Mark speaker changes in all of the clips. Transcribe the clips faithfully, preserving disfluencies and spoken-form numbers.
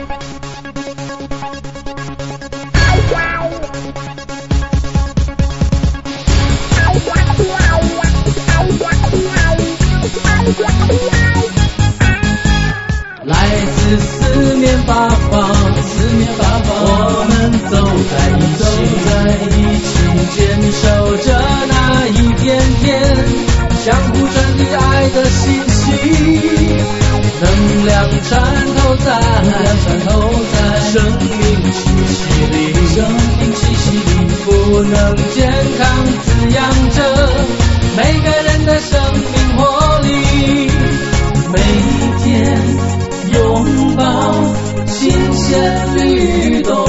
Speaker 1: 来自四面八方，四面八方，我们走在一起，走在一起，坚守着那一片天，相互传递爱的信息，能量穿透在，能量穿透在生命气息里，生命气息里，不能健康滋养着每个人的生命活力，每一天。拥抱新鲜律动，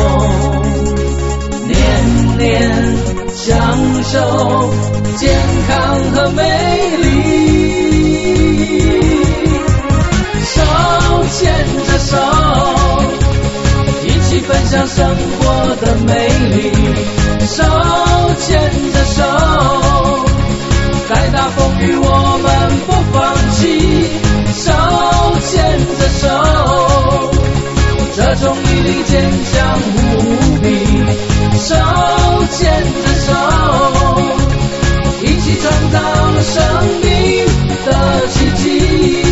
Speaker 1: 年年享受健康和美丽，手牵着手，一起分享生活的美丽，手牵着手，再大风雨我们不放弃，手牵着手，这种毅力坚强无比，手牵着手，一起创造生命的奇迹。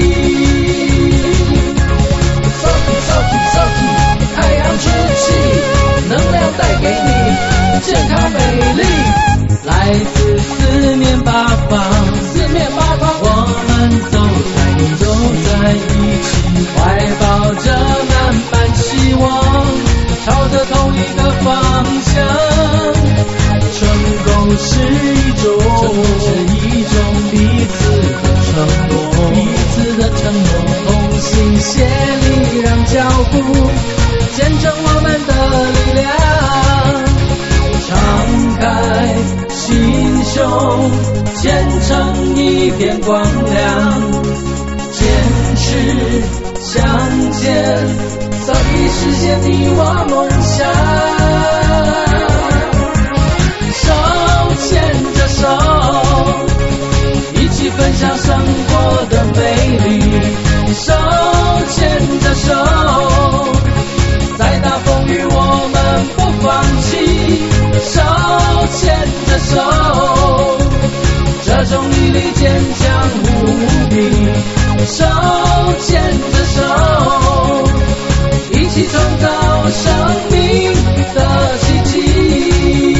Speaker 1: 手提手提手提，太阳之气，能量带给你健康美丽，来自四面八方，四面八方，我们走在一走在一起，怀抱着满满希望，朝着同一个方向。成功是一种，成功是一种彼此的承诺，彼此的承诺，同心协力让脚步见证我们的力量。敞开心胸，虔诚一片光亮，坚持向前，早已实现你我梦想。手牵着手，一起分享生活的美丽，手牵着手，再大风雨我们不放弃，手牵着手，这种毅力坚强无比，手牵着手，一起创造生命的奇迹。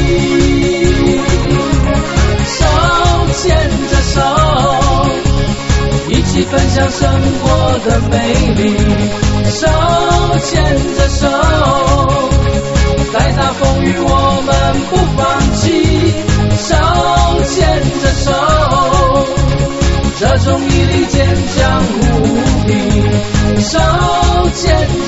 Speaker 1: 手牵着手，一起分享生活的美丽，手牵着手，再大风雨我们不放弃，手牵着手，这种毅力坚强无比，手牵